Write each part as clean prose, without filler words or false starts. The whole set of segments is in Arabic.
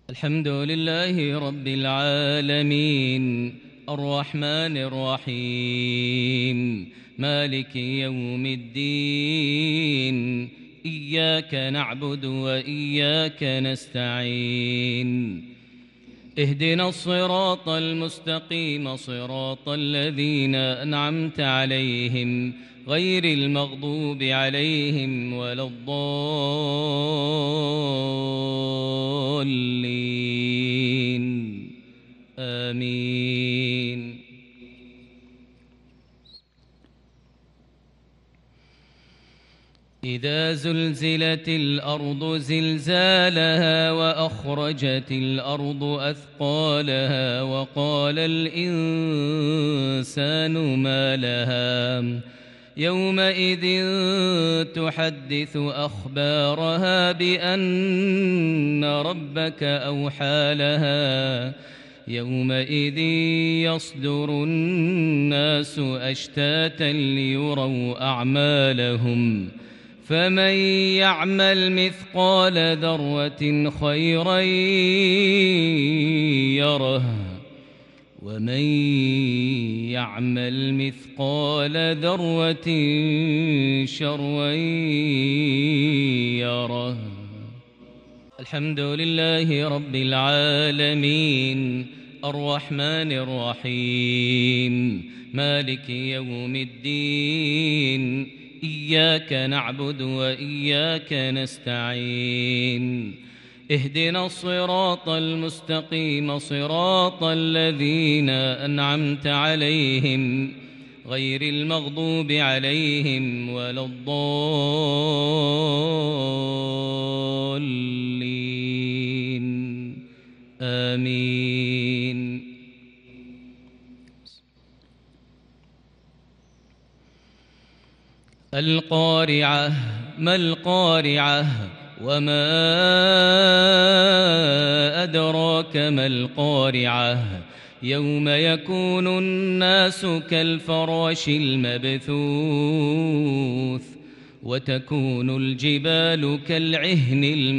الحمد لله رب العالمين الرحمن الرحيم مالك يوم الدين إياك نعبد وإياك نستعين اهدنا الصراط المستقيم صراط الذين أنعمت عليهم غير المغضوب عليهم ولا الضالين آمين. إذا زلزلت الأرض زلزالها وأخرجت الأرض أثقالها وقال الإنسان ما لها يومئذ تحدث أخبارها بأن ربك أوحى لها يومئذ يصدر الناس أشتاتا ليروا أعمالهم فمن يعمل مثقال ذرة خيرا يره ومن يعمل مثقال ذرة شرا يره. الحمد لله رب العالمين الرحمن الرحيم مالك يوم الدين إياك نعبد وإياك نستعين اهدنا الصراط المستقيم صراط الذين أنعمت عليهم غير المغضوب عليهم ولا الضالين آمين. القارعة ما القارعة وما أدراك ما القارعة يوم يكون الناس كالفراش المبثوث وتكون الجبال كالعهن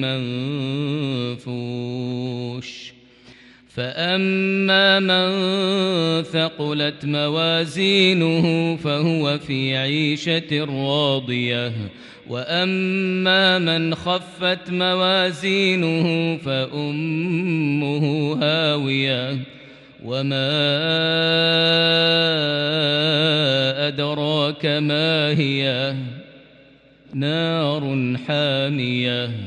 المنفوش فأما من ثقلت موازينه فهو في عيشة راضية وأما من خفت موازينه فأمه هاوية وما أدراك ما هي نار حامية